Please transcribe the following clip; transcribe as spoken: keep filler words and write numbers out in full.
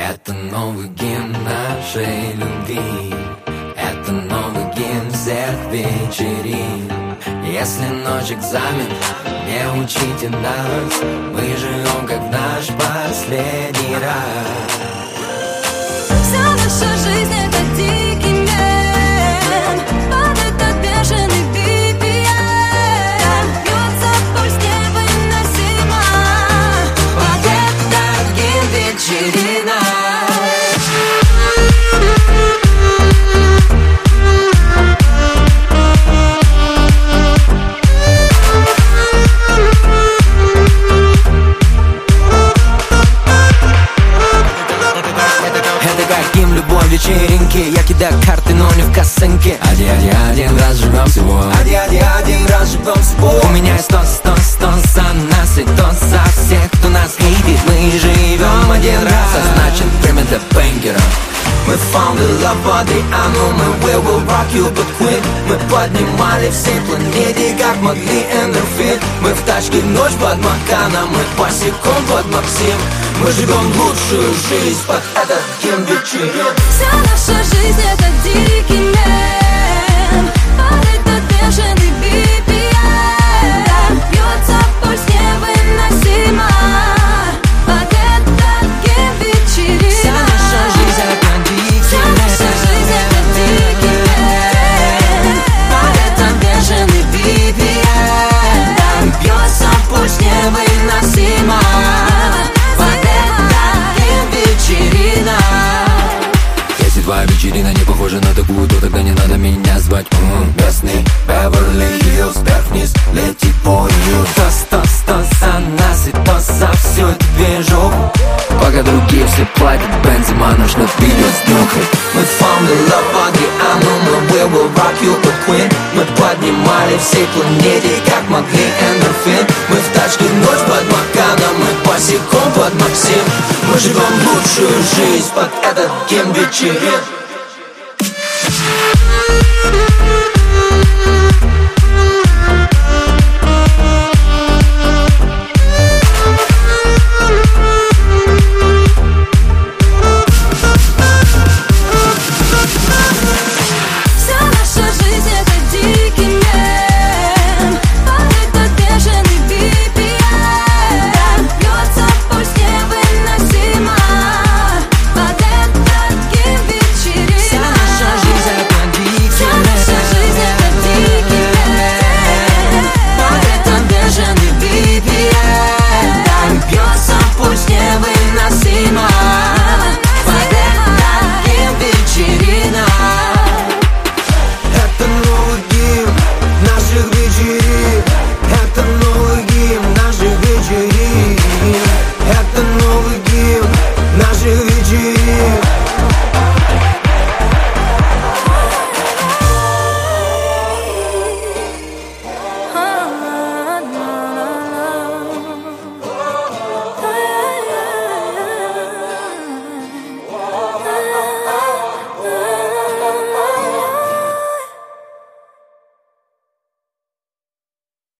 Это новый гимн нашей любви, это новый гимн всех вечерин. Если ночь экзамен, не учите нас, мы живем как в наш последний раз. Вся наша жизнь — это дикий мир, под этот бешеный би пи эм. Бьется пульс невыносимо, под этот гимн вечерина. Вечеринки, я кидаю карты, но не в косынке. Один, один, один раз живем всего. Один, один, один раз живем всего. У меня есть тост, тост, тост за нас и тост за всех, кто нас видит. Мы живем один раз, а значит время для бенгера. Мы found the love body, I know мы will, will rock you but quit. Мы поднимали всей планете, как могли эндорфин. Мы в тачке ночь под Маканом, мы босиком под Максим. Мы живем лучшую жизнь под этот гимн вечерин. Вся наша жизнь — это дикий мем, под этот бешеный би пи эм. Бьется пульс невыносимо, под этот гимн вечерина. Вся наша жизнь — это дикий Вся наша жизнь — это дикий мем, под этот бешеный би пи эм. Бьется пульс невыносимо, если твоя вечерина не похожа на такую, то тогда не надо меня звать. mm, Местный Беверли Хиллз, вверх-вниз, лети по нью. Тост, тост, тост за нас и тост за всю эту движуху. Пока другие все платят, Бензима наш на видео снюхай. Мы found the love body, I know мы will, will rock you but quit. Мы поднимали всей планете, как могли эндорфин. Мы в тачке ночь под Маканом, мы босиком под Максим. Мы живем лучшую жизнь под этот гимн вечерин.